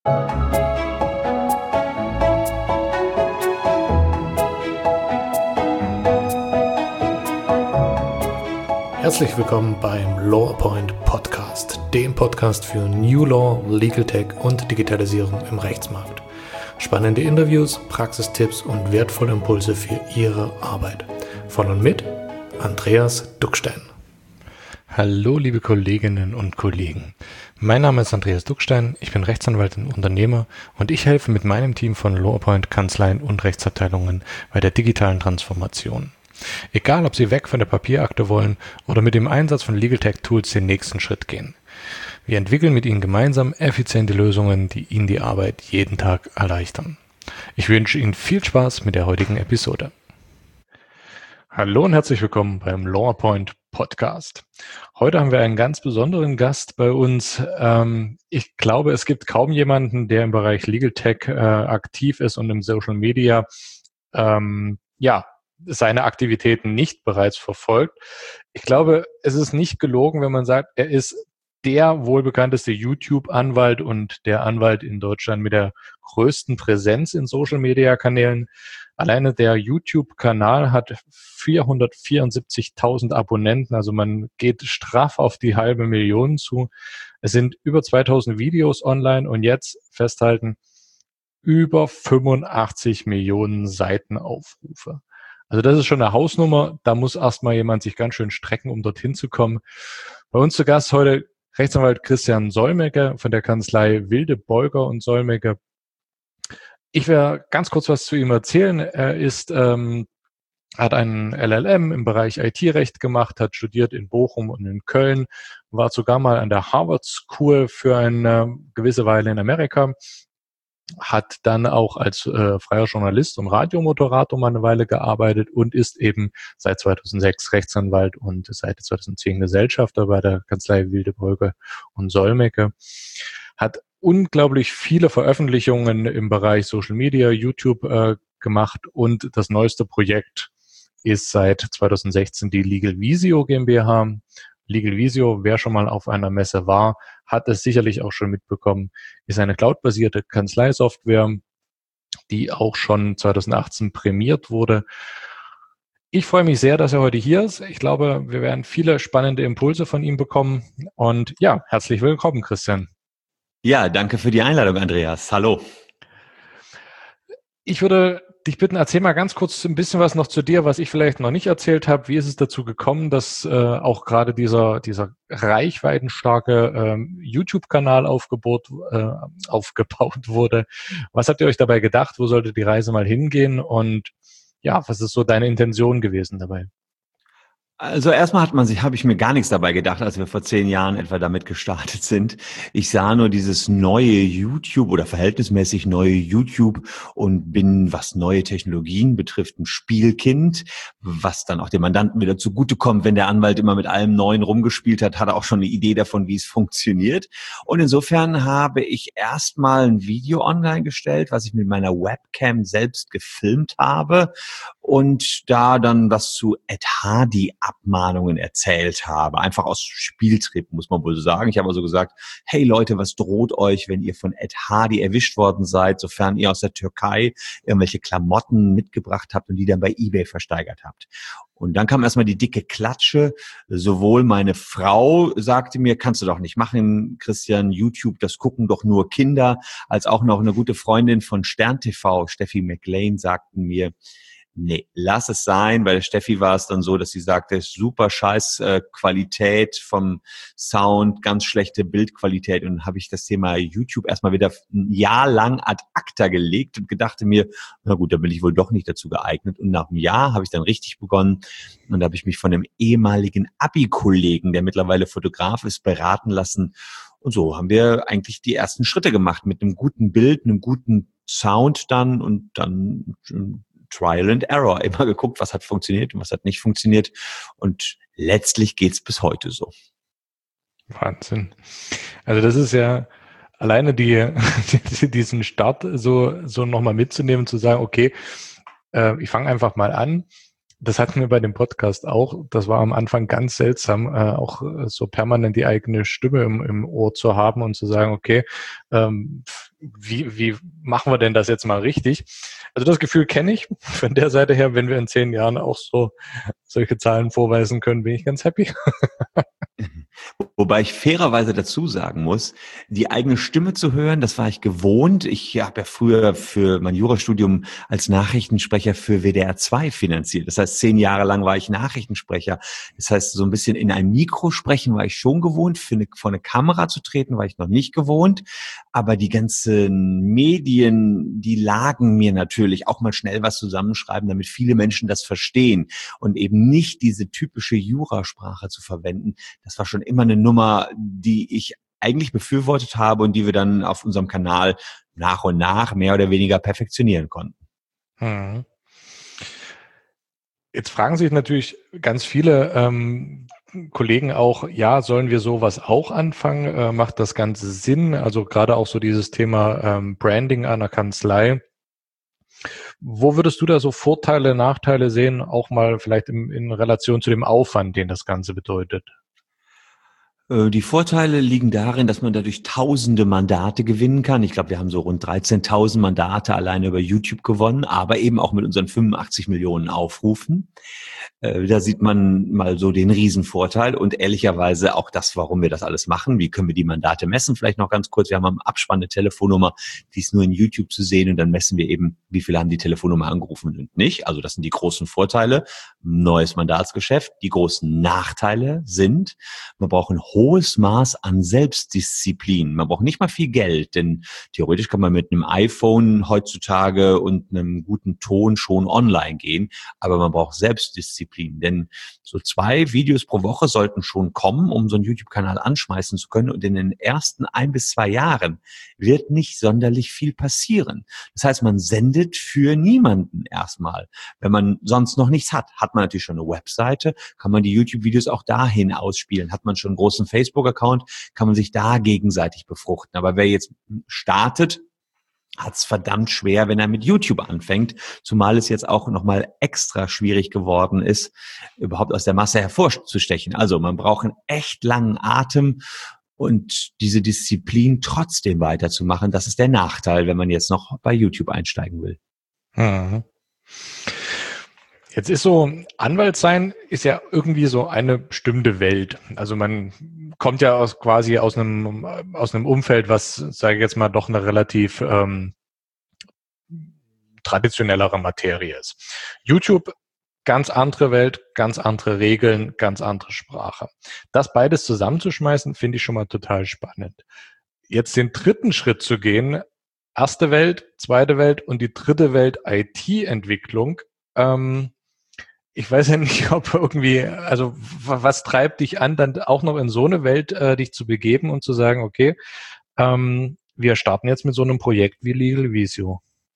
Herzlich willkommen beim LawPoint Podcast, dem Podcast für New Law, Legal Tech und Digitalisierung im Rechtsmarkt. Spannende Interviews, Praxistipps und wertvolle Impulse für Ihre Arbeit. Von und mit Andreas Duckstein. Hallo liebe Kolleginnen und Kollegen. Mein Name ist Andreas Duckstein, ich bin Rechtsanwalt und Unternehmer und ich helfe mit meinem Team von LawPoint Kanzleien und Rechtsabteilungen bei der digitalen Transformation. Egal, ob Sie weg von der Papierakte wollen oder mit dem Einsatz von Legal Tech Tools den nächsten Schritt gehen. Wir entwickeln mit Ihnen gemeinsam effiziente Lösungen, die Ihnen die Arbeit jeden Tag erleichtern. Ich wünsche Ihnen viel Spaß mit der heutigen Episode. Hallo und herzlich willkommen beim LawPoint Podcast. Heute haben wir einen ganz besonderen Gast bei uns. Ich glaube, es gibt kaum jemanden, der im Bereich Legal Tech aktiv ist und im Social Media seine Aktivitäten nicht bereits verfolgt. Ich glaube, es ist nicht gelogen, wenn man sagt, er ist der wohlbekannteste YouTube-Anwalt und der Anwalt in Deutschland mit der größten Präsenz in Social-Media-Kanälen. Alleine der YouTube-Kanal hat 474.000 Abonnenten, also man geht straff auf die 500.000 zu. Es sind über 2.000 Videos online und jetzt festhalten, über 85 Millionen Seitenaufrufe. Also das ist schon eine Hausnummer, da muss erstmal jemand sich ganz schön strecken, um dorthin zu kommen. Bei uns zu Gast heute Rechtsanwalt Christian Solmecke von der Kanzlei Wilde Bolger und Solmecke. Ich werde ganz kurz was zu ihm erzählen. Er hat einen LLM im Bereich IT-Recht gemacht, hat studiert in Bochum und in Köln, war sogar mal an der Harvard School für eine gewisse Weile in Amerika, hat dann auch als freier Journalist und Radiomoderator mal eine Weile gearbeitet und ist eben seit 2006 Rechtsanwalt und seit 2010 Gesellschafter bei der Kanzlei Wilde Bolger und Solmecke. Hat unglaublich viele Veröffentlichungen im Bereich Social Media, YouTube gemacht und das neueste Projekt ist seit 2016 die Legal Visio GmbH. Legal Visio, wer schon mal auf einer Messe war, hat es sicherlich auch schon mitbekommen, ist eine cloudbasierte Kanzleisoftware, die auch schon 2018 prämiert wurde. Ich freue mich sehr, dass er heute hier ist. Ich glaube, wir werden viele spannende Impulse von ihm bekommen. Und ja, herzlich willkommen, Christian. Ja, danke für die Einladung, Andreas. Hallo. Ich würde dich bitten, erzähl mal ganz kurz ein bisschen was noch zu dir, was ich vielleicht noch nicht erzählt habe. Wie ist es dazu gekommen, dass auch gerade dieser reichweitenstarke YouTube-Kanal aufgebaut wurde? Was habt ihr euch dabei gedacht? Wo sollte die Reise mal hingehen? Und ja, was ist so deine Intention gewesen dabei? Also erstmal habe ich mir gar nichts dabei gedacht, als wir vor 10 Jahren etwa damit gestartet sind. Ich sah nur dieses neue YouTube oder verhältnismäßig neue YouTube und bin, was neue Technologien betrifft, ein Spielkind, was dann auch dem Mandanten wieder zugutekommt. Wenn der Anwalt immer mit allem Neuen rumgespielt hat, hat er auch schon eine Idee davon, wie es funktioniert. Und insofern habe ich erstmal ein Video online gestellt, was ich mit meiner Webcam selbst gefilmt habe und da dann was zu Ed Hardy Abmahnungen erzählt habe. Einfach aus Spieltrieb, muss man wohl so sagen. Ich habe also gesagt, hey Leute, was droht euch, wenn ihr von Ed Hardy erwischt worden seid, sofern ihr aus der Türkei irgendwelche Klamotten mitgebracht habt und die dann bei eBay versteigert habt. Und dann kam erstmal die dicke Klatsche. Sowohl meine Frau sagte mir, kannst du doch nicht machen, Christian, YouTube, das gucken doch nur Kinder, als auch noch eine gute Freundin von Stern TV, Steffi McLean, sagten mir, nee, lass es sein. Bei der Steffi war es dann so, dass sie sagte, super scheiß Qualität vom Sound, ganz schlechte Bildqualität. Und dann habe ich das Thema YouTube erstmal wieder ein Jahr lang ad acta gelegt und gedachte mir, na gut, da bin ich wohl doch nicht dazu geeignet. Und nach einem Jahr habe ich dann richtig begonnen und da habe ich mich von einem ehemaligen Abi-Kollegen, der mittlerweile Fotograf ist, beraten lassen. Und so haben wir eigentlich die ersten Schritte gemacht mit einem guten Bild, einem guten Sound dann und dann Trial and Error, immer geguckt, was hat funktioniert und was hat nicht funktioniert und letztlich geht's bis heute so. Wahnsinn. Also das ist ja alleine diesen Start so nochmal mitzunehmen, zu sagen, okay, ich fange einfach mal an. Das hatten wir bei dem Podcast auch. Das war am Anfang ganz seltsam, auch so permanent die eigene Stimme im Ohr zu haben und zu sagen, okay, wie machen wir denn das jetzt mal richtig? Also das Gefühl kenne ich von der Seite her. Wenn wir in 10 Jahren auch so solche Zahlen vorweisen können, bin ich ganz happy. Wobei ich fairerweise dazu sagen muss, die eigene Stimme zu hören, das war ich gewohnt. Ich habe ja früher für mein Jurastudium als Nachrichtensprecher für WDR 2 finanziert. Das heißt, 10 Jahre lang war ich Nachrichtensprecher. Das heißt, so ein bisschen in einem Mikro sprechen war ich schon gewohnt. Vor eine Kamera zu treten war ich noch nicht gewohnt. Aber die ganzen Medien, die lagen mir natürlich auch mal schnell was zusammenschreiben, damit viele Menschen das verstehen und eben nicht diese typische Jurasprache zu verwenden. Das war schon immer eine Nummer, die ich eigentlich befürwortet habe und die wir dann auf unserem Kanal nach und nach mehr oder weniger perfektionieren konnten. Hm. Jetzt fragen sich natürlich ganz viele Kollegen auch, ja, sollen wir sowas auch anfangen? Macht das Ganze Sinn? Also gerade auch so dieses Thema Branding einer Kanzlei. Wo würdest du da so Vorteile, Nachteile sehen, auch mal vielleicht in Relation zu dem Aufwand, den das Ganze bedeutet? Die Vorteile liegen darin, dass man dadurch tausende Mandate gewinnen kann. Ich glaube, wir haben so rund 13.000 Mandate alleine über YouTube gewonnen, aber eben auch mit unseren 85 Millionen Aufrufen. Da sieht man mal so den Riesenvorteil und ehrlicherweise auch das, warum wir das alles machen. Wie können wir die Mandate messen? Vielleicht noch ganz kurz. Wir haben am Abspann eine Telefonnummer, die ist nur in YouTube zu sehen und dann messen wir eben, wie viele haben die Telefonnummer angerufen und nicht. Also das sind die großen Vorteile. Neues Mandatsgeschäft. Die großen Nachteile sind, man braucht ein hohes Maß an Selbstdisziplin. Man braucht nicht mal viel Geld, denn theoretisch kann man mit einem iPhone heutzutage und einem guten Ton schon online gehen, aber man braucht Selbstdisziplin, denn so 2 Videos pro Woche sollten schon kommen, um so einen YouTube-Kanal anschmeißen zu können und in den ersten 1 bis 2 Jahren wird nicht sonderlich viel passieren. Das heißt, man sendet für niemanden erstmal. Wenn man sonst noch nichts hat, hat man natürlich schon eine Webseite, kann man die YouTube-Videos auch dahin ausspielen. Hat man schon einen großen Facebook-Account, kann man sich da gegenseitig befruchten. Aber wer jetzt startet, hat es verdammt schwer, wenn er mit YouTube anfängt, zumal es jetzt auch nochmal extra schwierig geworden ist, überhaupt aus der Masse hervorzustechen. Also man braucht einen echt langen Atem und diese Disziplin trotzdem weiterzumachen, das ist der Nachteil, wenn man jetzt noch bei YouTube einsteigen will. Mhm. Jetzt ist so, Anwalt sein ist ja irgendwie so eine bestimmte Welt. Also man kommt ja quasi aus einem Umfeld, was, sage ich jetzt mal, doch eine relativ traditionellere Materie ist. YouTube, ganz andere Welt, ganz andere Regeln, ganz andere Sprache. Das beides zusammenzuschmeißen, finde ich schon mal total spannend. Jetzt den dritten Schritt zu gehen, erste Welt, zweite Welt und die dritte Welt IT-Entwicklung, ich weiß ja nicht, ob irgendwie, also was treibt dich an, dann auch noch in so eine Welt dich zu begeben und zu sagen, okay, wir starten jetzt mit so einem Projekt wie Legal Visio.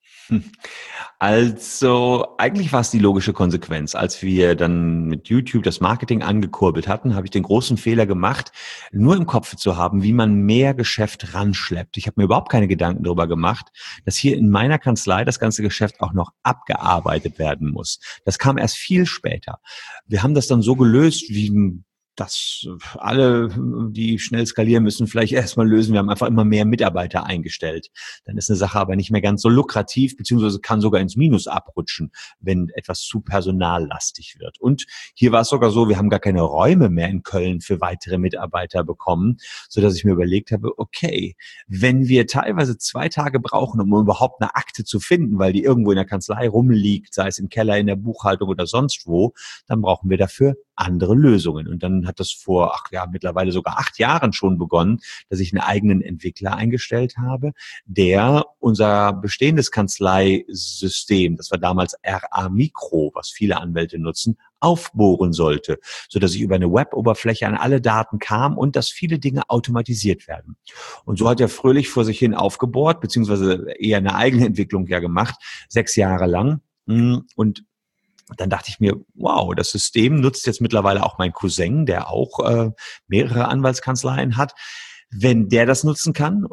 Also eigentlich war es die logische Konsequenz. Als wir dann mit YouTube das Marketing angekurbelt hatten, habe ich den großen Fehler gemacht, nur im Kopf zu haben, wie man mehr Geschäft ranschleppt. Ich habe mir überhaupt keine Gedanken darüber gemacht, dass hier in meiner Kanzlei das ganze Geschäft auch noch abgearbeitet werden muss. Das kam erst viel später. Wir haben das dann so gelöst, wie dass alle, die schnell skalieren müssen, vielleicht erstmal lösen. Wir haben einfach immer mehr Mitarbeiter eingestellt. Dann ist eine Sache aber nicht mehr ganz so lukrativ, beziehungsweise kann sogar ins Minus abrutschen, wenn etwas zu personallastig wird. Und hier war es sogar so, wir haben gar keine Räume mehr in Köln für weitere Mitarbeiter bekommen, sodass ich mir überlegt habe, okay, wenn wir teilweise 2 Tage brauchen, um überhaupt eine Akte zu finden, weil die irgendwo in der Kanzlei rumliegt, sei es im Keller, in der Buchhaltung oder sonst wo, dann brauchen wir dafür andere Lösungen. Und dann hat das vor, mittlerweile sogar 8 Jahren schon begonnen, dass ich einen eigenen Entwickler eingestellt habe, der unser bestehendes Kanzleisystem, das war damals RA Micro, was viele Anwälte nutzen, aufbohren sollte, sodass ich über eine Web-Oberfläche an alle Daten kam und dass viele Dinge automatisiert werden. Und so hat er fröhlich vor sich hin aufgebohrt, beziehungsweise eher eine eigene Entwicklung ja gemacht, 6 Jahre lang. Und dann dachte ich mir, wow, das System nutzt jetzt mittlerweile auch mein Cousin, der auch mehrere Anwaltskanzleien hat. Wenn der das nutzen kann und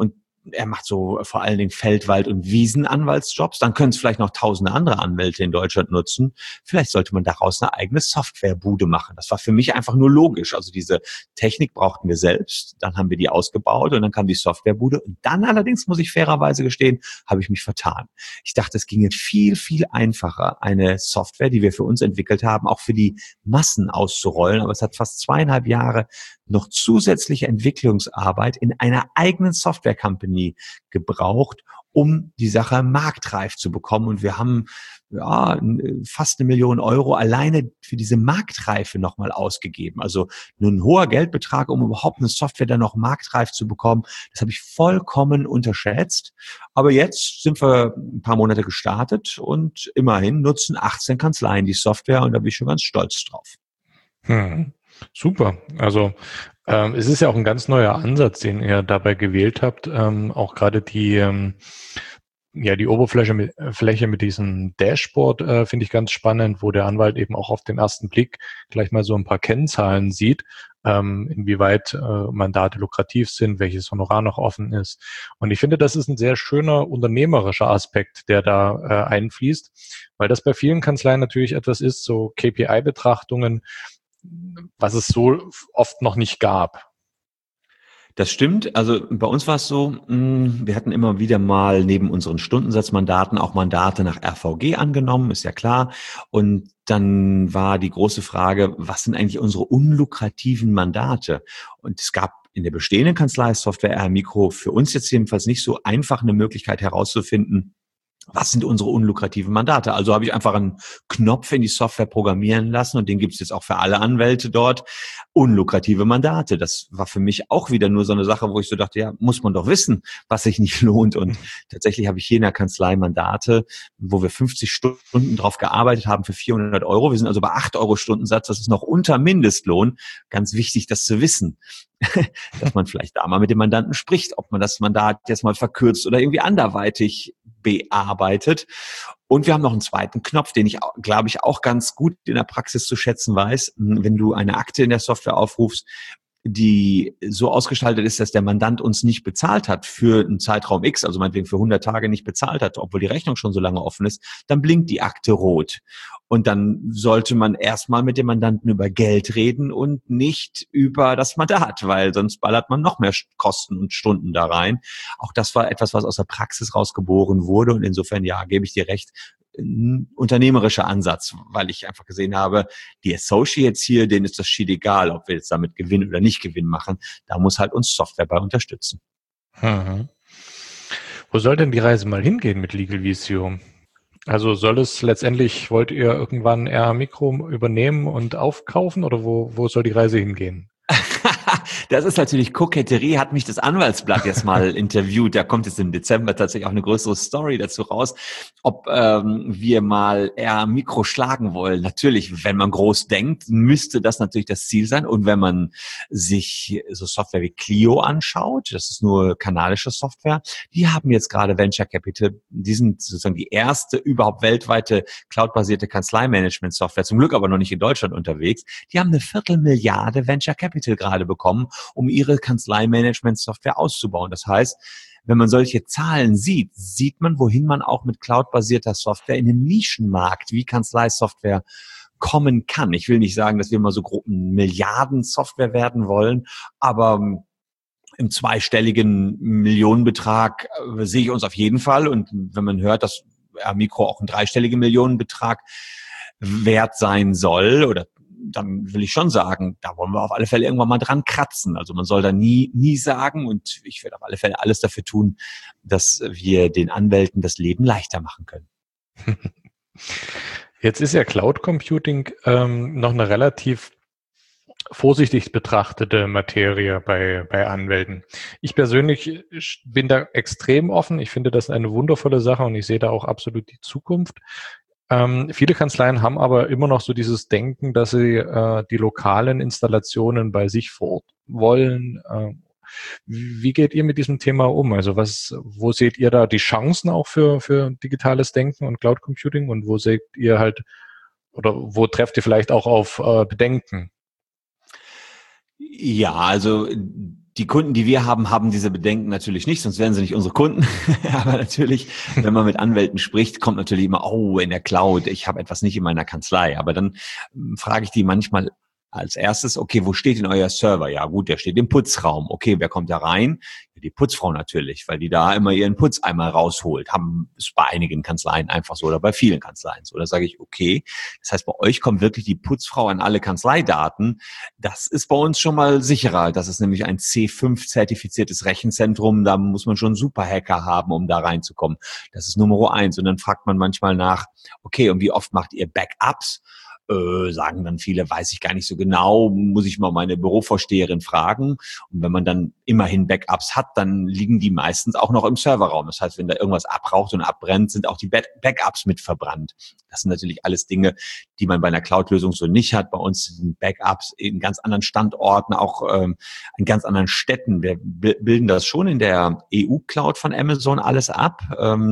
er macht so vor allen Dingen Feldwald- und Wiesenanwaltsjobs. Dann können es vielleicht noch tausende andere Anwälte in Deutschland nutzen. Vielleicht sollte man daraus eine eigene Softwarebude machen. Das war für mich einfach nur logisch. Also diese Technik brauchten wir selbst. Dann haben wir die ausgebaut und dann kam die Softwarebude. Und dann allerdings, muss ich fairerweise gestehen, habe ich mich vertan. Ich dachte, es ginge viel, viel einfacher, eine Software, die wir für uns entwickelt haben, auch für die Massen auszurollen. Aber es hat fast 2,5 Jahre noch zusätzliche Entwicklungsarbeit in einer eigenen Software-Company gebraucht, um die Sache marktreif zu bekommen. Und wir haben fast 1 Million Euro alleine für diese Marktreife nochmal ausgegeben. Also nur ein hoher Geldbetrag, um überhaupt eine Software dann noch marktreif zu bekommen. Das habe ich vollkommen unterschätzt. Aber jetzt sind wir ein paar Monate gestartet und immerhin nutzen 18 Kanzleien die Software und da bin ich schon ganz stolz drauf. Super. Also es ist ja auch ein ganz neuer Ansatz, den ihr dabei gewählt habt. Auch gerade die Oberfläche mit diesem Dashboard finde ich ganz spannend, wo der Anwalt eben auch auf den ersten Blick gleich mal so ein paar Kennzahlen sieht, inwieweit Mandate lukrativ sind, welches Honorar noch offen ist. Und ich finde, das ist ein sehr schöner unternehmerischer Aspekt, der da einfließt, weil das bei vielen Kanzleien natürlich etwas ist, so KPI-Betrachtungen, was es so oft noch nicht gab. Das stimmt. Also bei uns war es so, wir hatten immer wieder mal neben unseren Stundensatzmandaten auch Mandate nach RVG angenommen, ist ja klar. Und dann war die große Frage, was sind eigentlich unsere unlukrativen Mandate? Und es gab in der bestehenden Kanzlei-Software R-Micro für uns jetzt jedenfalls nicht so einfach eine Möglichkeit herauszufinden, was sind unsere unlukrativen Mandate? Also habe ich einfach einen Knopf in die Software programmieren lassen und den gibt es jetzt auch für alle Anwälte dort. Unlukrative Mandate. Das war für mich auch wieder nur so eine Sache, wo ich so dachte, ja, muss man doch wissen, was sich nicht lohnt. Und tatsächlich habe ich hier in der Kanzlei Mandate, wo wir 50 Stunden drauf gearbeitet haben für 400 Euro. Wir sind also bei 8 Euro Stundensatz. Das ist noch unter Mindestlohn. Ganz wichtig, das zu wissen. Dass man vielleicht da mal mit dem Mandanten spricht, ob man das Mandat jetzt mal verkürzt oder irgendwie anderweitig bearbeitet. Und wir haben noch einen zweiten Knopf, den ich, glaube ich, auch ganz gut in der Praxis zu schätzen weiß. Wenn du eine Akte in der Software aufrufst, die so ausgestaltet ist, dass der Mandant uns nicht bezahlt hat für einen Zeitraum X, also meinetwegen für 100 Tage nicht bezahlt hat, obwohl die Rechnung schon so lange offen ist, dann blinkt die Akte rot. Und dann sollte man erstmal mit dem Mandanten über Geld reden und nicht über das Mandat, weil sonst ballert man noch mehr Kosten und Stunden da rein. Auch das war etwas, was aus der Praxis rausgeboren wurde. Und insofern, ja, gebe ich dir recht, ein unternehmerischer Ansatz, weil ich einfach gesehen habe, die Associates hier, denen ist das schied egal, ob wir jetzt damit Gewinn oder nicht Gewinn machen. Da muss halt uns Software bei unterstützen. Wo soll denn die Reise mal hingehen mit Legal Visio? Also wollt ihr irgendwann R-Micro übernehmen und aufkaufen oder wo soll die Reise hingehen? Das ist natürlich Koketterie, hat mich das Anwaltsblatt jetzt mal interviewt. Da kommt jetzt im Dezember tatsächlich auch eine größere Story dazu raus, ob wir mal R-Micro schlagen wollen. Natürlich, wenn man groß denkt, müsste das natürlich das Ziel sein. Und wenn man sich so Software wie Clio anschaut, das ist nur kanadische Software, die haben jetzt gerade Venture Capital, die sind sozusagen die erste überhaupt weltweite cloudbasierte Kanzleimanagement-Software, zum Glück aber noch nicht in Deutschland unterwegs. Die haben 250 Milliarden Venture Capital gerade bekommen, um ihre Kanzleimanagement-Software auszubauen. Das heißt, wenn man solche Zahlen sieht, sieht man, wohin man auch mit cloudbasierter Software in einem Nischenmarkt wie Kanzleisoftware kommen kann. Ich will nicht sagen, dass wir mal so Milliarden-Software werden wollen, aber im zweistelligen Millionenbetrag sehe ich uns auf jeden Fall. Und wenn man hört, dass R-Micro auch einen dreistelligen Millionenbetrag wert sein soll, oder dann will ich schon sagen, da wollen wir auf alle Fälle irgendwann mal dran kratzen. Also man soll da nie sagen, und ich werde auf alle Fälle alles dafür tun, dass wir den Anwälten das Leben leichter machen können. Jetzt ist ja Cloud Computing noch eine relativ vorsichtig betrachtete Materie bei Anwälten. Ich persönlich bin da extrem offen. Ich finde das eine wundervolle Sache und ich sehe da auch absolut die Zukunft. Viele Kanzleien haben aber immer noch so dieses Denken, dass sie die lokalen Installationen bei sich vor Ort wollen. Wie geht ihr mit diesem Thema um? Also wo seht ihr da die Chancen auch für digitales Denken und Cloud Computing und wo seht ihr halt oder wo trefft ihr vielleicht auch auf Bedenken? Ja, also Die Kunden, die wir haben, haben diese Bedenken natürlich nicht, sonst wären sie nicht unsere Kunden. Aber natürlich, wenn man mit Anwälten spricht, kommt natürlich immer, oh, in der Cloud, ich habe etwas nicht in meiner Kanzlei. Aber dann frage ich die manchmal als erstes, okay, wo steht denn euer Server? Ja gut, der steht im Putzraum. Okay, wer kommt da rein? Ja, die Putzfrau natürlich, weil die da immer ihren Putz einmal rausholt. Ist bei einigen Kanzleien einfach so oder bei vielen Kanzleien so. Da sage ich, okay, das heißt, bei euch kommt wirklich die Putzfrau an alle Kanzleidaten. Das ist bei uns schon mal sicherer. Das ist nämlich ein C5-zertifiziertes Rechenzentrum. Da muss man schon Superhacker haben, um da reinzukommen. Das ist Nummer 1. Und dann fragt man manchmal nach, okay, und wie oft macht ihr Backups? Sagen dann viele, weiß ich gar nicht so genau, muss ich mal meine Bürovorsteherin fragen. Und wenn man dann immerhin Backups hat, dann liegen die meistens auch noch im Serverraum. Das heißt, wenn da irgendwas abraucht und abbrennt, sind auch die Backups mit verbrannt. Das sind natürlich alles Dinge, die man bei einer Cloud-Lösung so nicht hat. Bei uns sind Backups in ganz anderen Standorten, auch in ganz anderen Städten. Wir bilden das schon in der EU-Cloud von Amazon alles ab.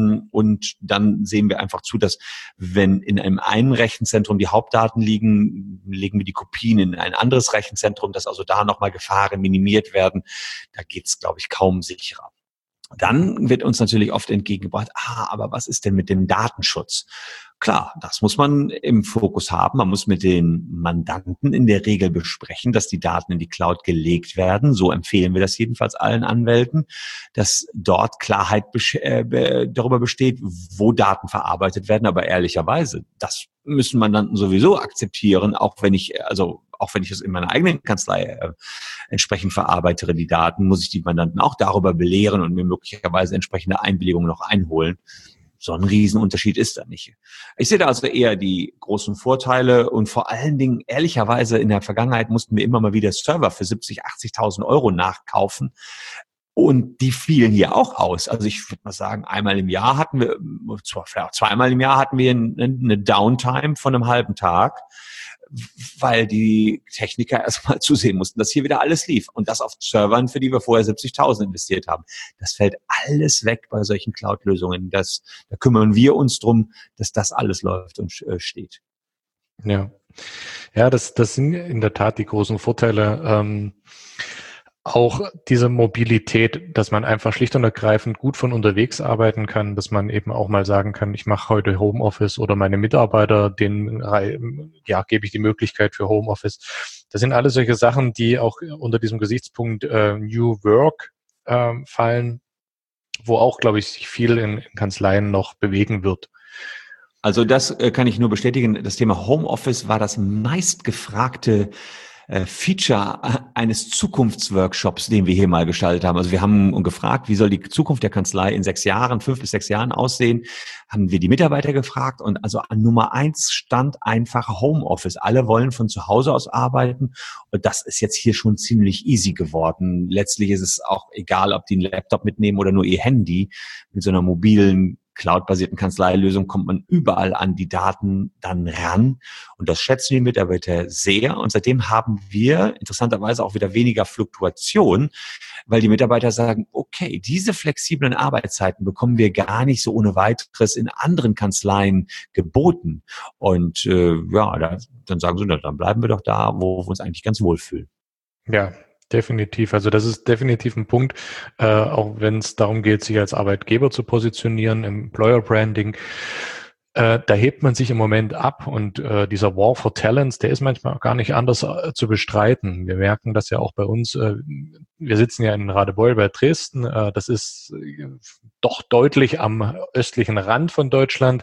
Und dann sehen wir einfach zu, dass wenn in einem einen Rechenzentrum die Hauptdaten liegen, legen wir die Kopien in ein anderes Rechenzentrum, dass also da nochmal Gefahren minimiert werden. Da geht's, glaube ich, kaum sicherer. Dann wird uns natürlich oft entgegengebracht, aber was ist denn mit dem Datenschutz? Klar, das muss man im Fokus haben. Man muss mit den Mandanten in der Regel besprechen, dass die Daten in die Cloud gelegt werden. So empfehlen wir das jedenfalls allen Anwälten, dass dort Klarheit darüber besteht, wo Daten verarbeitet werden. Aber ehrlicherweise, das müssen Mandanten sowieso akzeptieren, auch wenn ich es in meiner eigenen Kanzlei entsprechend verarbeitere, die Daten, muss ich die Mandanten auch darüber belehren und mir möglicherweise entsprechende Einwilligungen noch einholen. So ein Riesenunterschied ist da nicht. Ich sehe da also eher die großen Vorteile und vor allen Dingen, ehrlicherweise, in der Vergangenheit mussten wir immer mal wieder Server für 70.000, 80.000 Euro nachkaufen. Und die fielen hier auch aus. Also ich würde mal sagen, zweimal im Jahr hatten wir eine Downtime von einem halben Tag, weil die Techniker erstmal zusehen mussten, dass hier wieder alles lief. Und das auf Servern, für die wir vorher 70.000 investiert haben. Das fällt alles weg bei solchen Cloud-Lösungen. Da kümmern wir uns drum, dass das alles läuft und steht. Ja, das sind in der Tat die großen Vorteile. Auch diese Mobilität, dass man einfach schlicht und ergreifend gut von unterwegs arbeiten kann, dass man eben auch mal sagen kann, ich mache heute Homeoffice oder meine Mitarbeiter, denen gebe ich die Möglichkeit für Homeoffice. Das sind alles solche Sachen, die auch unter diesem Gesichtspunkt New Work fallen, wo auch, glaube ich, sich viel in Kanzleien noch bewegen wird. Also das kann ich nur bestätigen. Das Thema Homeoffice war das meistgefragte Feature eines Zukunftsworkshops, den wir hier mal gestaltet haben. Also wir haben gefragt, wie soll die Zukunft der Kanzlei in 5 bis 6 Jahren aussehen? Haben wir die Mitarbeiter gefragt und also an Nummer 1 stand einfach Homeoffice. Alle wollen von zu Hause aus arbeiten und das ist jetzt hier schon ziemlich easy geworden. Letztlich ist es auch egal, ob die einen Laptop mitnehmen oder nur ihr Handy. Mit so einer mobilen cloud-basierten Kanzleilösung kommt man überall an die Daten dann ran. Und das schätzen die Mitarbeiter sehr. Und seitdem haben wir interessanterweise auch wieder weniger Fluktuation, weil die Mitarbeiter sagen, okay, diese flexiblen Arbeitszeiten bekommen wir gar nicht so ohne weiteres in anderen Kanzleien geboten. Und dann sagen sie, dann bleiben wir doch da, wo wir uns eigentlich ganz wohlfühlen. Ja, definitiv. Also das ist definitiv ein Punkt, auch wenn es darum geht, sich als Arbeitgeber zu positionieren, Employer Branding. Da hebt man sich im Moment ab und dieser War for Talents, der ist manchmal auch gar nicht anders zu bestreiten. Wir merken das ja auch bei uns. Wir sitzen ja in Radebeul bei Dresden. Das ist doch deutlich am östlichen Rand von Deutschland.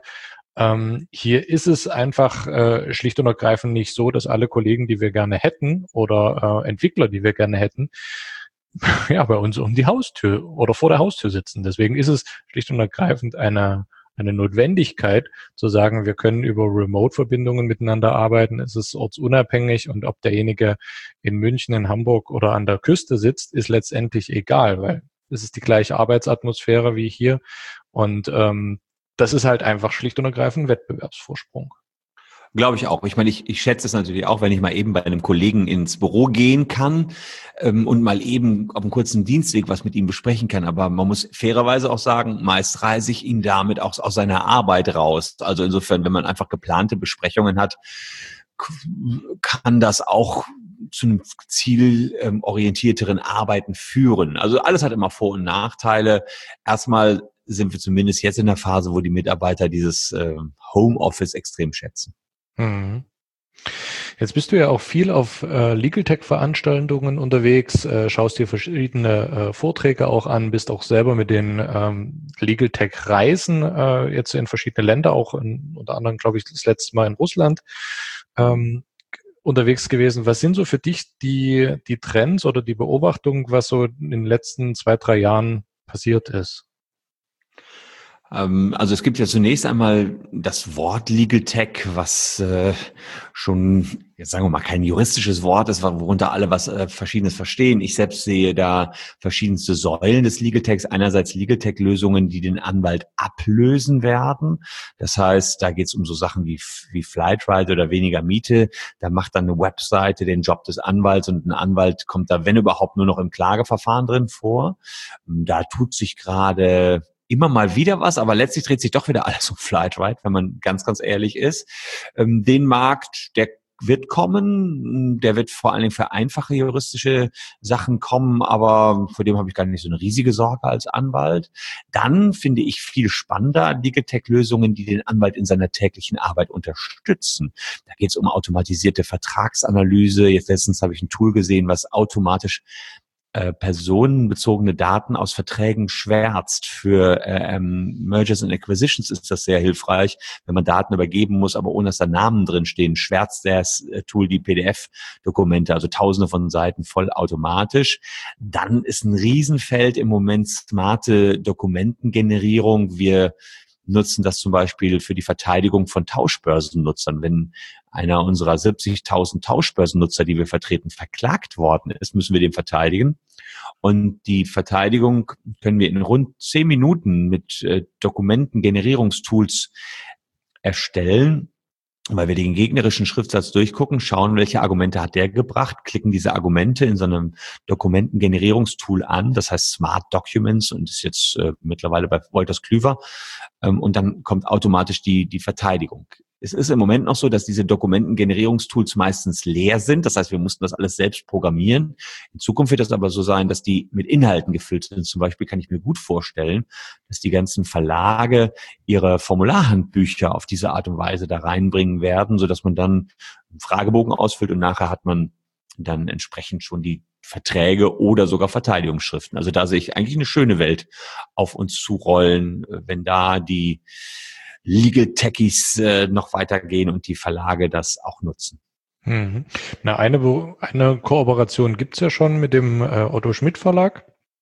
Hier ist es einfach schlicht und ergreifend nicht so, dass alle Kollegen, die wir gerne hätten oder Entwickler, die wir gerne hätten, ja, bei uns um die Haustür oder vor der Haustür sitzen. Deswegen ist es schlicht und ergreifend eine Notwendigkeit zu sagen, wir können über Remote-Verbindungen miteinander arbeiten. Es ist ortsunabhängig und ob derjenige in München, in Hamburg oder an der Küste sitzt, ist letztendlich egal, weil es ist die gleiche Arbeitsatmosphäre wie hier und das ist halt einfach schlicht und ergreifend Wettbewerbsvorsprung. Glaube ich auch. Ich meine, ich schätze es natürlich auch, wenn ich mal eben bei einem Kollegen ins Büro gehen kann und mal eben auf einem kurzen Dienstweg was mit ihm besprechen kann. Aber man muss fairerweise auch sagen, meist reise ich ihn damit auch aus seiner Arbeit raus. Also insofern, wenn man einfach geplante Besprechungen hat, kann das auch zu einem zielorientierteren Arbeiten führen. Also alles hat immer Vor- und Nachteile. Erstmal sind wir zumindest jetzt in der Phase, wo die Mitarbeiter dieses Homeoffice extrem schätzen. Mhm. Jetzt bist du ja auch viel auf Legal Tech-Veranstaltungen unterwegs, schaust dir verschiedene Vorträge auch an, bist auch selber mit den Legal Tech-Reisen jetzt in verschiedene Länder, auch unter anderem, glaube ich, das letzte Mal in Russland unterwegs gewesen. Was sind so für dich die Trends oder die Beobachtungen, was so in den letzten 2-3 Jahren passiert ist? Also es gibt ja zunächst einmal das Wort Legal Tech, was schon, jetzt sagen wir mal, kein juristisches Wort ist, worunter alle was Verschiedenes verstehen. Ich selbst sehe da verschiedenste Säulen des Legal Techs. Einerseits Legal Tech-Lösungen, die den Anwalt ablösen werden. Das heißt, da geht es um so Sachen wie Flightride oder weniger Miete. Da macht dann eine Webseite den Job des Anwalts und ein Anwalt kommt da, wenn überhaupt, nur noch im Klageverfahren drin vor. Da tut sich gerade immer mal wieder was, aber letztlich dreht sich doch wieder alles um Flightride, wenn man ganz, ganz ehrlich ist. Den Markt, der wird kommen, der wird vor allen Dingen für einfache juristische Sachen kommen, aber vor dem habe ich gar nicht so eine riesige Sorge als Anwalt. Dann finde ich viel spannender Legal Tech-Lösungen, die den Anwalt in seiner täglichen Arbeit unterstützen. Da geht es um automatisierte Vertragsanalyse. Jetzt letztens habe ich ein Tool gesehen, was automatisch personenbezogene Daten aus Verträgen schwärzt. Für Mergers and Acquisitions ist das sehr hilfreich, wenn man Daten übergeben muss, aber ohne dass da Namen drin stehen, schwärzt das Tool die PDF-Dokumente, also tausende von Seiten voll automatisch. Dann ist ein Riesenfeld im Moment smarte Dokumentengenerierung. Wir nutzen das zum Beispiel für die Verteidigung von Tauschbörsennutzern. Wenn einer unserer 70.000 Tauschbörsennutzer, die wir vertreten, verklagt worden ist, müssen wir den verteidigen. Und die Verteidigung können wir in rund 10 Minuten mit Dokumentengenerierungstools erstellen, weil wir den gegnerischen Schriftsatz durchgucken, schauen, welche Argumente hat der gebracht, klicken diese Argumente in so einem Dokumentengenerierungstool an, das heißt Smart Documents und ist jetzt mittlerweile bei Wolters Kluwer, und dann kommt automatisch die Verteidigung. Es ist im Moment noch so, dass diese Dokumentengenerierungstools meistens leer sind. Das heißt, wir mussten das alles selbst programmieren. In Zukunft wird das aber so sein, dass die mit Inhalten gefüllt sind. Zum Beispiel kann ich mir gut vorstellen, dass die ganzen Verlage ihre Formularhandbücher auf diese Art und Weise da reinbringen werden, sodass man dann einen Fragebogen ausfüllt und nachher hat man dann entsprechend schon die Verträge oder sogar Verteidigungsschriften. Also da sehe ich eigentlich eine schöne Welt auf uns zurollen, wenn da die Legal Techies noch weitergehen und die Verlage das auch nutzen. Mhm. Na, eine Kooperation gibt's ja schon mit dem Otto Schmidt Verlag,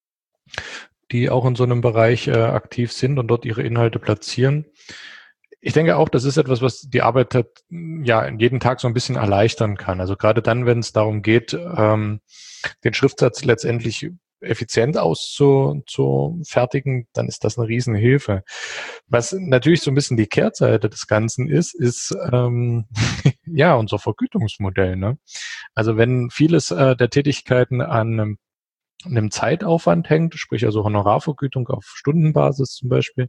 die auch in so einem Bereich aktiv sind und dort ihre Inhalte platzieren. Ich denke auch, das ist etwas, was die Arbeit ja jeden Tag so ein bisschen erleichtern kann. Also gerade dann, wenn es darum geht, den Schriftsatz letztendlich effizient auszufertigen, dann ist das eine Riesenhilfe. Was natürlich so ein bisschen die Kehrseite des Ganzen ist ja unser Vergütungsmodell. Ne? Also wenn vieles der Tätigkeiten an einem Zeitaufwand hängt, sprich also Honorarvergütung auf Stundenbasis zum Beispiel,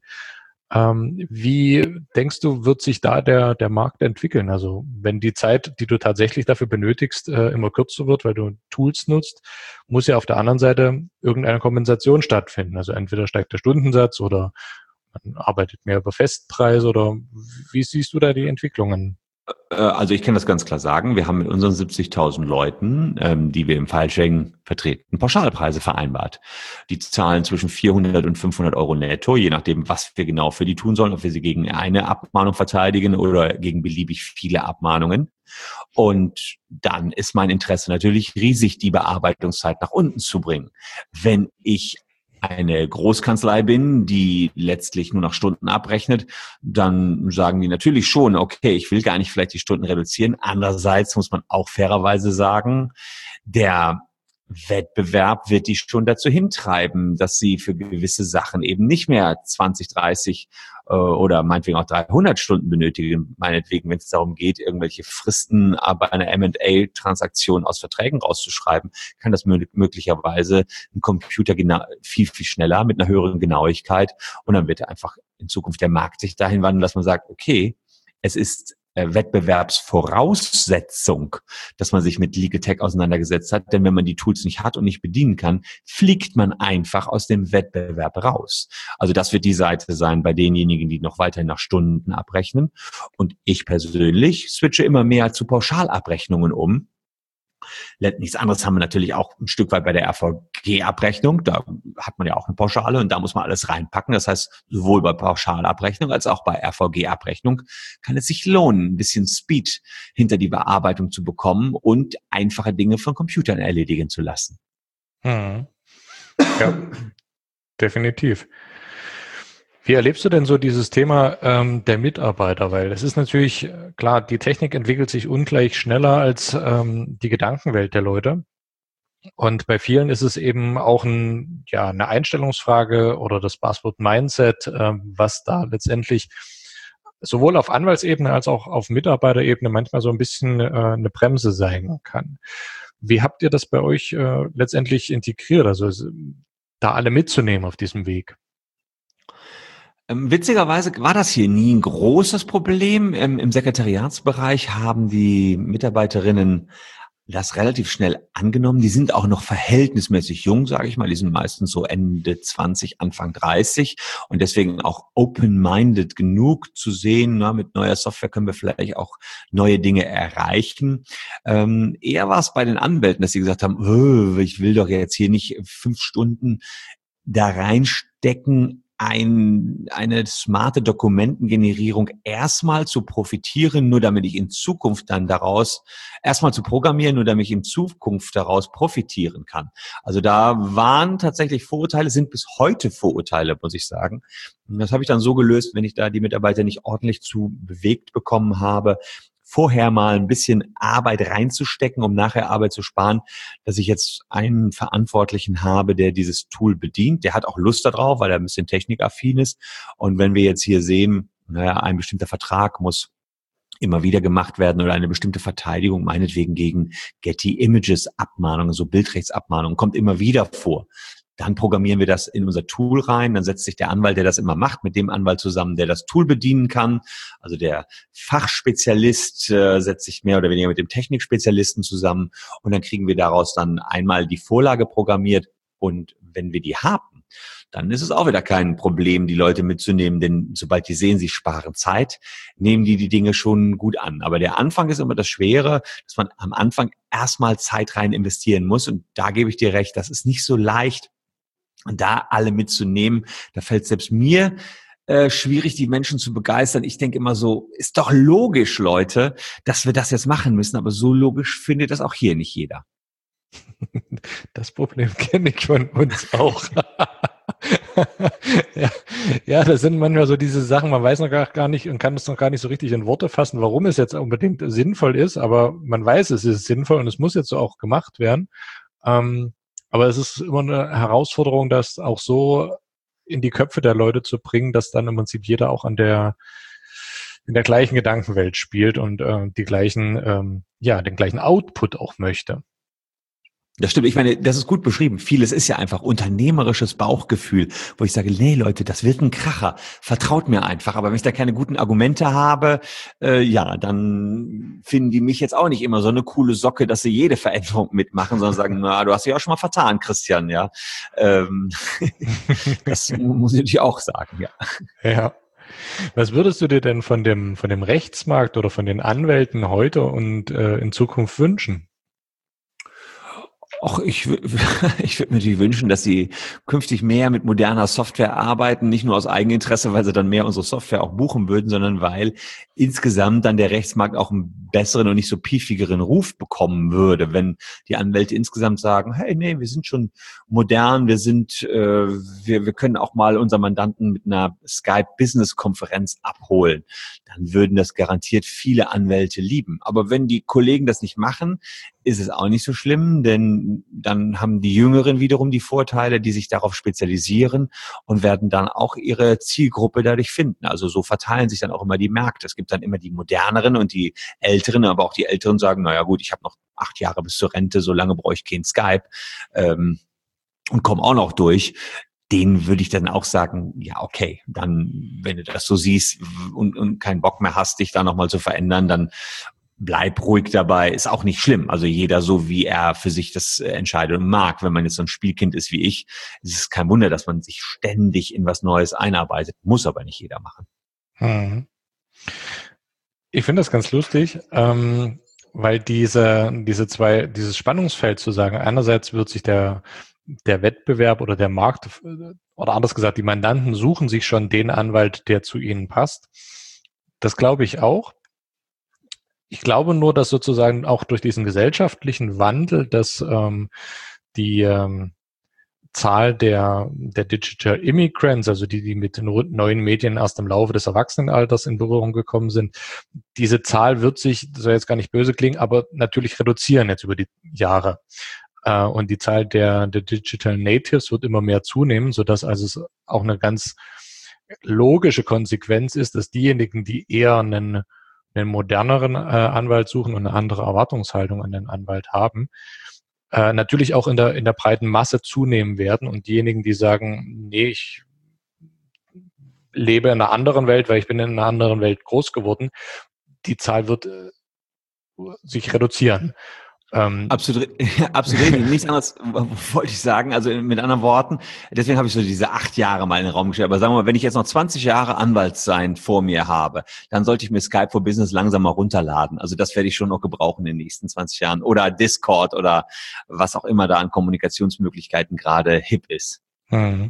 wie denkst du, wird sich da der Markt entwickeln? Also wenn die Zeit, die du tatsächlich dafür benötigst, immer kürzer wird, weil du Tools nutzt, muss ja auf der anderen Seite irgendeine Kompensation stattfinden. Also entweder steigt der Stundensatz oder man arbeitet mehr über Festpreise oder wie siehst du da die Entwicklungen? Also ich kann das ganz klar sagen. Wir haben mit unseren 70.000 Leuten, die wir im File-Sharing vertreten, Pauschalpreise vereinbart. Die zahlen zwischen 400 und 500 Euro netto, je nachdem, was wir genau für die tun sollen, ob wir sie gegen eine Abmahnung verteidigen oder gegen beliebig viele Abmahnungen. Und dann ist mein Interesse natürlich riesig, die Bearbeitungszeit nach unten zu bringen. Wenn ich eine Großkanzlei bin, die letztlich nur nach Stunden abrechnet, dann sagen die natürlich schon, okay, ich will gar nicht vielleicht die Stunden reduzieren. Andererseits muss man auch fairerweise sagen, der Wettbewerb wird die schon dazu hintreiben, dass sie für gewisse Sachen eben nicht mehr 20, 30 oder meinetwegen auch 300 Stunden benötigen. Meinetwegen, wenn es darum geht, irgendwelche Fristen bei einer M&A-Transaktion aus Verträgen rauszuschreiben, kann das möglicherweise ein Computer viel, viel schneller mit einer höheren Genauigkeit. Und dann wird einfach in Zukunft der Markt sich dahin wandeln, dass man sagt, okay, es ist Wettbewerbsvoraussetzung, dass man sich mit Legal Tech auseinandergesetzt hat. Denn wenn man die Tools nicht hat und nicht bedienen kann, fliegt man einfach aus dem Wettbewerb raus. Also das wird die Seite sein bei denjenigen, die noch weiterhin nach Stunden abrechnen. Und ich persönlich switche immer mehr zu Pauschalabrechnungen um. Nichts anderes haben wir natürlich auch ein Stück weit bei der RVG-Abrechnung. Da hat man ja auch eine Pauschale und da muss man alles reinpacken. Das heißt, sowohl bei Pauschalabrechnung als auch bei RVG-Abrechnung kann es sich lohnen, ein bisschen Speed hinter die Bearbeitung zu bekommen und einfache Dinge von Computern erledigen zu lassen. Ja, definitiv. Wie erlebst du denn so dieses Thema der Mitarbeiter? Weil es ist natürlich, klar, die Technik entwickelt sich ungleich schneller als die Gedankenwelt der Leute. Und bei vielen ist es eben auch eine Einstellungsfrage oder das Buzzword Mindset, was da letztendlich sowohl auf Anwaltsebene als auch auf Mitarbeiterebene manchmal so ein bisschen eine Bremse sein kann. Wie habt ihr das bei euch letztendlich integriert? Also da alle mitzunehmen auf diesem Weg? Witzigerweise war das hier nie ein großes Problem. Im Sekretariatsbereich haben die Mitarbeiterinnen das relativ schnell angenommen. Die sind auch noch verhältnismäßig jung, sage ich mal. Die sind meistens so Ende 20, Anfang 30 und deswegen auch open-minded genug zu sehen, na, mit neuer Software können wir vielleicht auch neue Dinge erreichen. Eher war es bei den Anwälten, dass sie gesagt haben, ich will doch jetzt hier nicht 5 Stunden da reinstecken, eine smarte Dokumentengenerierung erstmal zu profitieren, nur damit ich in Zukunft dann daraus, erstmal zu programmieren, nur damit ich in Zukunft daraus profitieren kann. Also da waren tatsächlich Vorurteile, sind bis heute Vorurteile, muss ich sagen. Und das habe ich dann so gelöst, wenn ich da die Mitarbeiter nicht ordentlich zu bewegt bekommen habe, vorher mal ein bisschen Arbeit reinzustecken, um nachher Arbeit zu sparen, dass ich jetzt einen Verantwortlichen habe, der dieses Tool bedient. Der hat auch Lust darauf, weil er ein bisschen technikaffin ist. Und wenn wir jetzt hier sehen, ein bestimmter Vertrag muss immer wieder gemacht werden oder eine bestimmte Verteidigung, meinetwegen gegen Getty Images Abmahnungen, so Bildrechtsabmahnungen, kommt immer wieder vor. Dann programmieren wir das in unser Tool rein. Dann setzt sich der Anwalt, der das immer macht, mit dem Anwalt zusammen, der das Tool bedienen kann. Also der Fachspezialist setzt sich mehr oder weniger mit dem Technikspezialisten zusammen. Und dann kriegen wir daraus dann einmal die Vorlage programmiert. Und wenn wir die haben, dann ist es auch wieder kein Problem, die Leute mitzunehmen. Denn sobald die sehen, sie sparen Zeit, nehmen die Dinge schon gut an. Aber der Anfang ist immer das Schwere, dass man am Anfang erstmal Zeit rein investieren muss. Und da gebe ich dir recht, das ist nicht so leicht, da alle mitzunehmen. Da fällt selbst mir schwierig, die Menschen zu begeistern. Ich denke immer so, ist doch logisch, Leute, dass wir das jetzt machen müssen. Aber so logisch findet das auch hier nicht jeder. Das Problem kenne ich von uns auch. Ja, das sind manchmal so diese Sachen, man weiß noch gar nicht und kann es noch gar nicht so richtig in Worte fassen, warum es jetzt unbedingt sinnvoll ist, aber man weiß, es ist sinnvoll und es muss jetzt so auch gemacht werden. Aber es ist immer eine Herausforderung, das auch so in die Köpfe der Leute zu bringen, dass dann im Prinzip jeder auch in der gleichen Gedankenwelt spielt und den gleichen Output auch möchte. Das stimmt. Ich meine, das ist gut beschrieben. Vieles ist ja einfach unternehmerisches Bauchgefühl, wo ich sage, nee, Leute, das wird ein Kracher. Vertraut mir einfach. Aber wenn ich da keine guten Argumente habe, dann finden die mich jetzt auch nicht immer so eine coole Socke, dass sie jede Veränderung mitmachen, sondern sagen, na, du hast dich auch schon mal vertan, Christian, ja. Das muss ich natürlich auch sagen, ja. Ja. Was würdest du dir denn von dem Rechtsmarkt oder von den Anwälten heute und in Zukunft wünschen? Och, ich würde mir natürlich wünschen, dass sie künftig mehr mit moderner Software arbeiten, nicht nur aus Eigeninteresse, weil sie dann mehr unsere Software auch buchen würden, sondern weil insgesamt dann der Rechtsmarkt auch einen besseren und nicht so piefigeren Ruf bekommen würde, wenn die Anwälte insgesamt sagen, hey, nee, wir sind schon modern, wir können auch mal unseren Mandanten mit einer Skype-Business-Konferenz abholen. Dann würden das garantiert viele Anwälte lieben. Aber wenn die Kollegen das nicht machen, ist es auch nicht so schlimm, denn dann haben die Jüngeren wiederum die Vorteile, die sich darauf spezialisieren und werden dann auch ihre Zielgruppe dadurch finden. Also so verteilen sich dann auch immer die Märkte. Es gibt dann immer die moderneren und die älteren, aber auch die Älteren sagen, naja gut, ich habe noch 8 Jahre bis zur Rente, so lange brauche ich kein Skype und komme auch noch durch. denen würde ich dann auch sagen, ja, okay, dann, wenn du das so siehst und keinen Bock mehr hast, dich da nochmal zu verändern, dann bleib ruhig dabei, ist auch nicht schlimm. Also jeder so, wie er für sich das entscheidet und mag. Wenn man jetzt so ein Spielkind ist wie ich, ist es kein Wunder, dass man sich ständig in was Neues einarbeitet. Muss aber nicht jeder machen. Mhm. Ich finde das ganz lustig, weil dieses Spannungsfeld zu sagen, einerseits wird sich der Wettbewerb oder der Markt, oder anders gesagt, die Mandanten suchen sich schon den Anwalt, der zu ihnen passt. Das glaube ich auch. Ich glaube nur, dass sozusagen auch durch diesen gesellschaftlichen Wandel, dass die Zahl der Digital Immigrants, also die mit den neuen Medien erst im Laufe des Erwachsenenalters in Berührung gekommen sind, diese Zahl wird sich, das soll jetzt gar nicht böse klingen, aber natürlich reduzieren jetzt über die Jahre. Und die Zahl der Digital Natives wird immer mehr zunehmen, sodass also es auch eine ganz logische Konsequenz ist, dass diejenigen, die eher einen moderneren Anwalt suchen und eine andere Erwartungshaltung an den Anwalt haben, natürlich auch in der breiten Masse zunehmen werden. Und diejenigen, die sagen, nee, ich lebe in einer anderen Welt, weil ich bin in einer anderen Welt groß geworden, die Zahl wird sich reduzieren. Absolut, absolut. Nichts anderes wollte ich sagen. Also mit anderen Worten, deswegen habe ich so diese 8 Jahre mal in den Raum gestellt. Aber sagen wir mal, wenn ich jetzt noch 20 Jahre Anwaltssein vor mir habe, dann sollte ich mir Skype for Business langsam mal runterladen. Also das werde ich schon noch gebrauchen in den nächsten 20 Jahren. Oder Discord oder was auch immer da an Kommunikationsmöglichkeiten gerade hip ist. Mhm.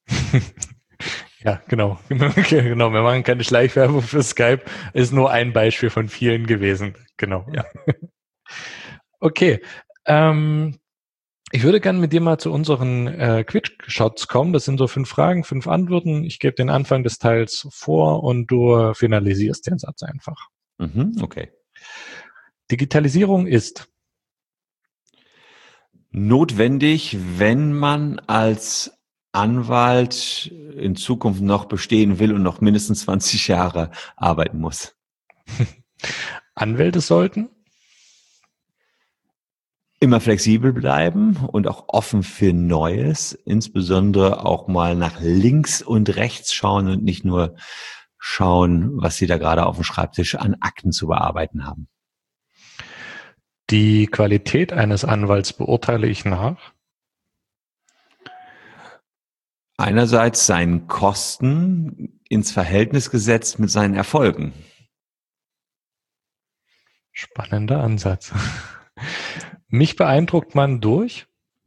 Ja, genau. Genau. Wir machen keine Schleichwerbung für Skype. Ist nur ein Beispiel von vielen gewesen. Genau. Ja. Okay. Ich würde gerne mit dir mal zu unseren Quick-Shots kommen. Das sind so 5 Fragen, 5 Antworten. Ich gebe den Anfang des Teils vor und du finalisierst den Satz einfach. Okay. Digitalisierung ist notwendig, wenn man als Anwalt in Zukunft noch bestehen will und noch mindestens 20 Jahre arbeiten muss. Anwälte sollten immer flexibel bleiben und auch offen für Neues, insbesondere auch mal nach links und rechts schauen und nicht nur schauen, was sie da gerade auf dem Schreibtisch an Akten zu bearbeiten haben. Die Qualität eines Anwalts beurteile ich nach einerseits seinen Kosten ins Verhältnis gesetzt mit seinen Erfolgen. Spannender Ansatz. Mich beeindruckt man durch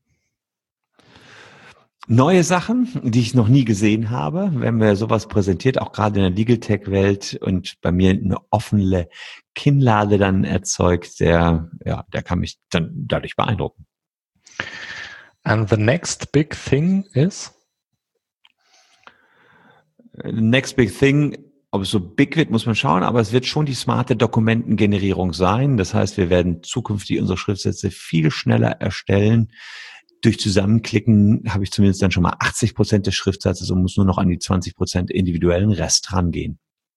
neue Sachen, die ich noch nie gesehen habe, wenn mir sowas präsentiert, auch gerade in der Legal Tech Welt und bei mir eine offene Kinnlade dann erzeugt, der kann mich dann dadurch beeindrucken. And the next big thing is? Next big thing, ob es so big wird, muss man schauen, aber es wird schon die smarte Dokumentengenerierung sein. Das heißt, wir werden zukünftig unsere Schriftsätze viel schneller erstellen. Durch Zusammenklicken habe ich zumindest dann schon mal 80% des Schriftsatzes und muss nur noch an die 20% individuellen Rest rangehen.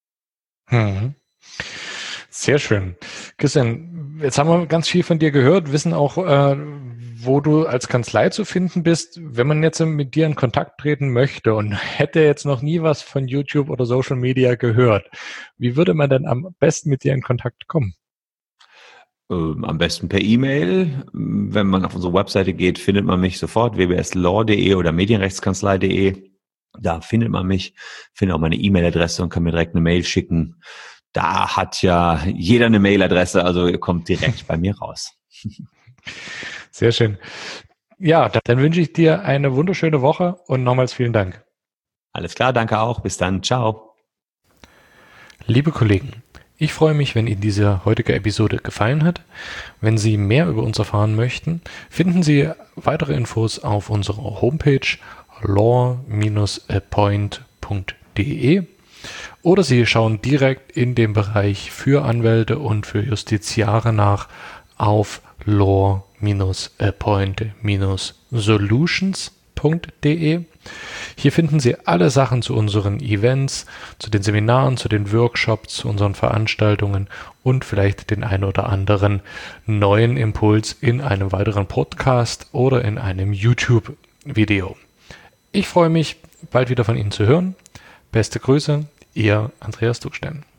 Sehr schön. Christian, jetzt haben wir ganz viel von dir gehört, wissen auch, wo du als Kanzlei zu finden bist. Wenn man jetzt mit dir in Kontakt treten möchte und hätte jetzt noch nie was von YouTube oder Social Media gehört, wie würde man denn am besten mit dir in Kontakt kommen? Am besten per E-Mail. Wenn man auf unsere Webseite geht, findet man mich sofort, wbslaw.de oder medienrechtskanzlei.de. Da findet man mich, findet auch meine E-Mail-Adresse und kann mir direkt eine Mail schicken. Da hat ja jeder eine Mailadresse, also ihr kommt direkt bei mir raus. Sehr schön. Ja, dann wünsche ich dir eine wunderschöne Woche und nochmals vielen Dank. Alles klar, danke auch. Bis dann. Ciao. Liebe Kollegen, ich freue mich, wenn Ihnen diese heutige Episode gefallen hat. Wenn Sie mehr über uns erfahren möchten, finden Sie weitere Infos auf unserer Homepage law-appoint.de oder Sie schauen direkt in dem Bereich für Anwälte und für Justiziare nach auf law-appoint-solutions.de. Hier finden Sie alle Sachen zu unseren Events, zu den Seminaren, zu den Workshops, zu unseren Veranstaltungen und vielleicht den ein oder anderen neuen Impuls in einem weiteren Podcast oder in einem YouTube-Video. Ich freue mich, bald wieder von Ihnen zu hören. Beste Grüße, Ihr Andreas Dukstein.